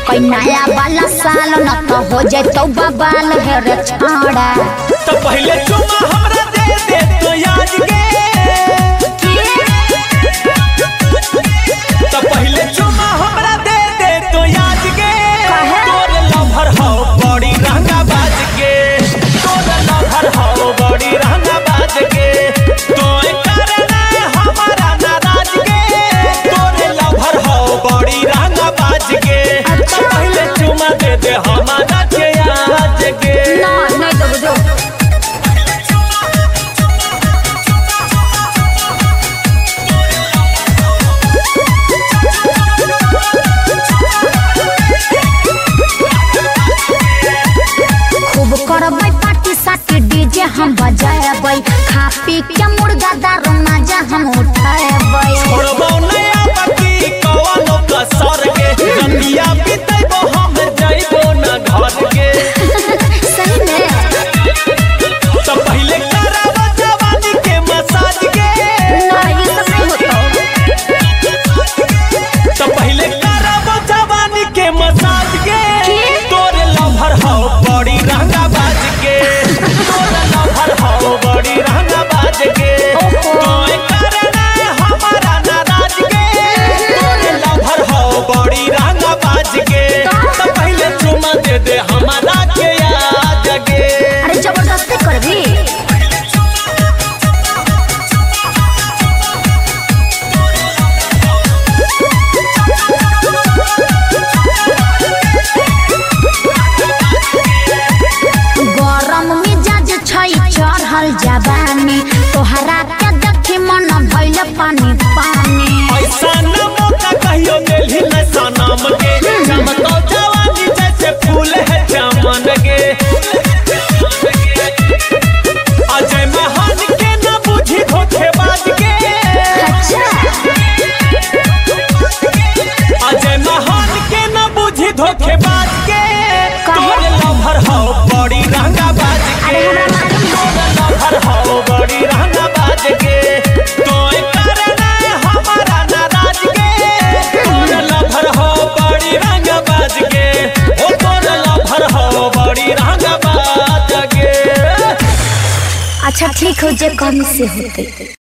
कोई नया वाला साल न तो हो जाए तो बवाल है रे छाड़ा। तो पहले चुमा हमरा दे तो याद के, तो पहले चुमा हमरा दे तो याद के। तोर लवर हो बड़ी रंगा बाज के, तोर लवर हो बड़ी रंगा बाज के। तोय करना हमारा नाराज के, तोर लवर हो बड़ी रंगा बाज के। तो पहले चुमा दे हमारा के याद के। ना नहीं दो खूब करबै पार्टी साटी डीजे हम बजाएबै, खा पी के मुर्गा दारू मजा हम उठाएबै। छोड़बो नया बाकी कवनो कसर के, रतिया बितैबो हम जाइबो न घर के। सही में तो पहले कराबो जवानी के मसाज के, नहीं सब नहीं होता। तो पहले कराबो जवानी के मसाज के। तोरे लवर हो बड़ी रंगा बाज के, तोरे लवर हो बड़ी रंगा बाज के। तोय करना हमारा नाराज के, तोरे लवर हो बड़ी रंगा बाज के। तो पहले चुमा दे हमारा के याद के। अरे जबरदस्ती करबी। गरम मिजाज छै चढ़ल जवानी, तोहरा के देखी मन भइल पानी पानी। ऐसा न मौका कहियो मिली न सनम के, चमको जवानी जैसे फूल है चमन के। अजय महान के न बुझी धोखेबाज के, अजय महान के न बुझी धोखेबाज के। तोर लवर हो बड़ी रंगा बाज के, तोर लवर हो बड़ी रंगा बाज के। तोय करना हमारा नाराज के, तोर लवर हो बड़ी रंगा बाज के। ओ तोर लवर हो बड़ी रंगा बाज के। अच्छा ठीक हो जे कम से होते।